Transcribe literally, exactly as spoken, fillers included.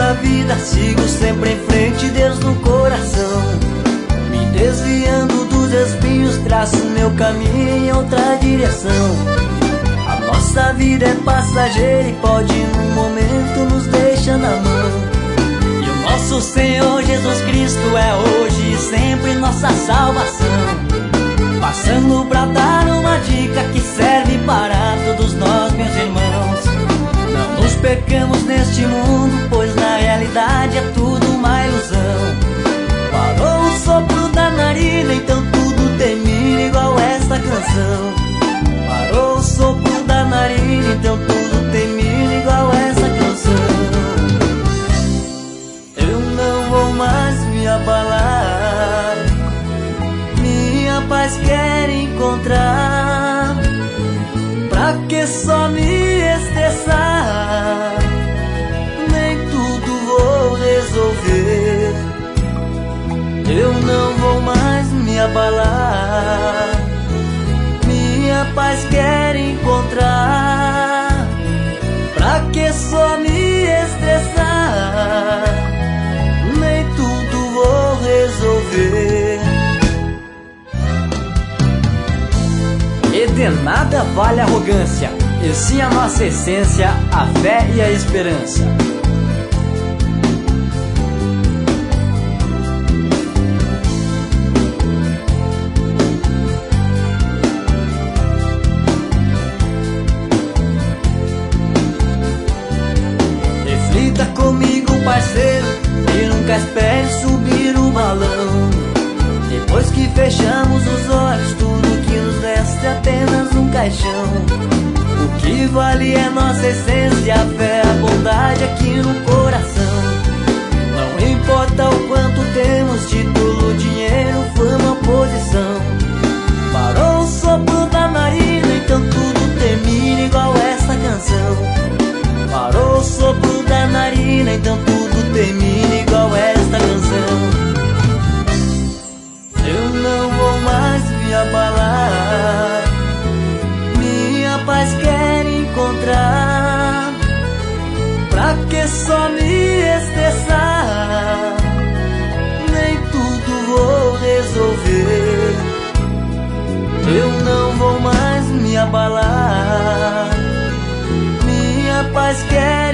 da vida, sigo sempre em frente, Deus no coração. Me desviando dos espinhos, traço meu caminho em outra direção. A nossa vida é passageira e pode num momento nos deixar na mão. E o nosso Senhor Jesus Cristo é hoje e sempre nossa salvação. Passando pra dar uma dica que serve para todos nós, meus irmãos. Não nos percamos neste mundo, pois na realidade é tudo uma ilusão. Parou o sopro da narina, então tudo termina igual esta canção. Parou o sopro da narina, então tudo termina igual essa canção. Eu não vou mais me abalar, minha paz quero encontrar. Pra que só me estressar? Nem tudo vou resolver. Eu não vou mais me abalar, minha paz quero encontrar. Pra que só me estressar? Nem tudo vou resolver. E de nada vale a arrogância, e sim a nossa essência, a fé e a esperança. Reflita comigo, parceiro, e nunca espere subir o balão. Depois que fechamos os olhos, tudo que nos resta é apenas um caixão. O que vale é nossa essência, a fé, a bondade aqui no coração. Não importa o quanto temos, título, dinheiro, fama, posição. Parou o sopro da narina, então tudo termina igual esta canção. Parou o sopro da narina, então tudo termina igual esta canção. Eu não vou mais me abalar, minha paz quero encontrar. Pra que só me estressar? Nem tudo vou resolver. Eu não vou mais me abalar, minha paz quero